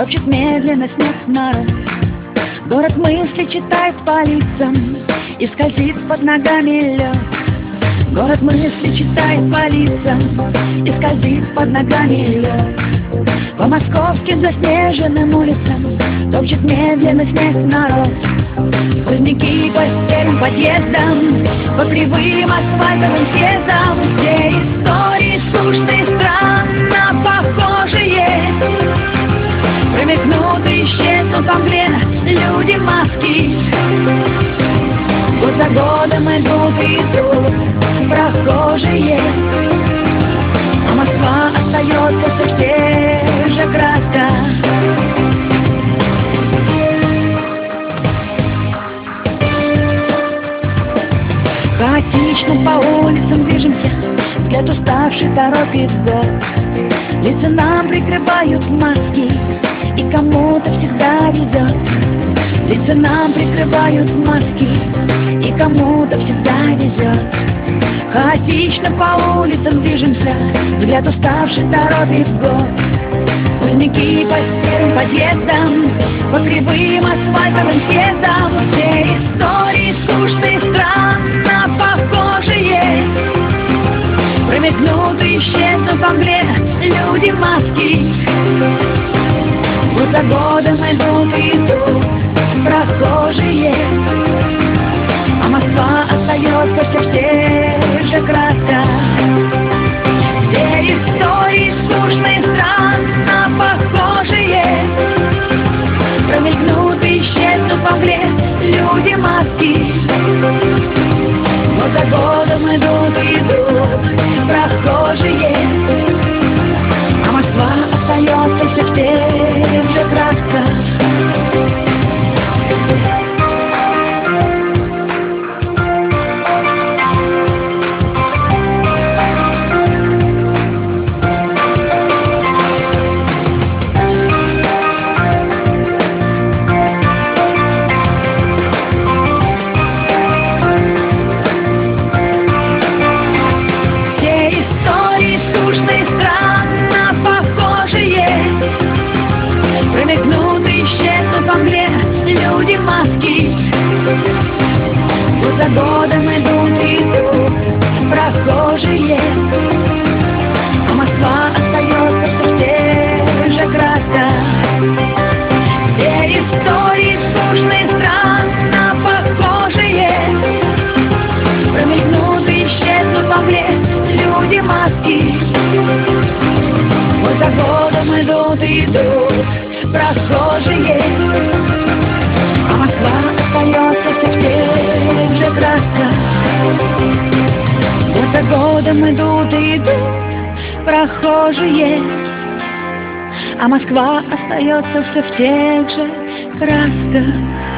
Топчет медленно снег народ. Город мысли читает по лицам и скользит под ногами лед. Город мысли читает по лицам и скользит под ногами лед. По московским заснеженным улицам топчет медленно снег народ. Сквозняки по серым подъездам, по кривым асфальтовым съездам. Все истории скучные, странно похожие, промелькнут и исчезнут во мгле люди маски. Год за годом идут и идут прохожие, а Москва остается все в тех же красках. Хаотично по улицам движемся, взгляд уставший торопит год. Лица нам прикрывают маски, и кому-то всегда везет. Лица нам прикрывают маски, и кому-то всегда везет. Хаотично по улицам движемся, взгляд уставший торопит год. Сквозняки по серым подъездам, по кривым асфальтовым съездам. Все истории скучные, странно похожие, промелькнут и исчезнут во мгле люди маски. Год за годом идут и идут прохожие, а Москва остается все в тех же красках. Все истории скучные, странно похожие, промелькнут и исчезнут во мгле люди маски. Год за годом идут и идут прохожие, а Москва остается все в тех же красках. Скучные, странно похожие, промелькнут и исчезнут во мгле люди маски. Год за годом идут и идут прохожие, а Москва остается все в тех же красках. Все истории скучные, странно похожие, промелькнут и исчезнут во мгле люди маски. Год за годом идут и идут прохожие, а Москва остается все в тех же красках. Год за годом идут и идут прохожие, а Москва остается все в тех же красках.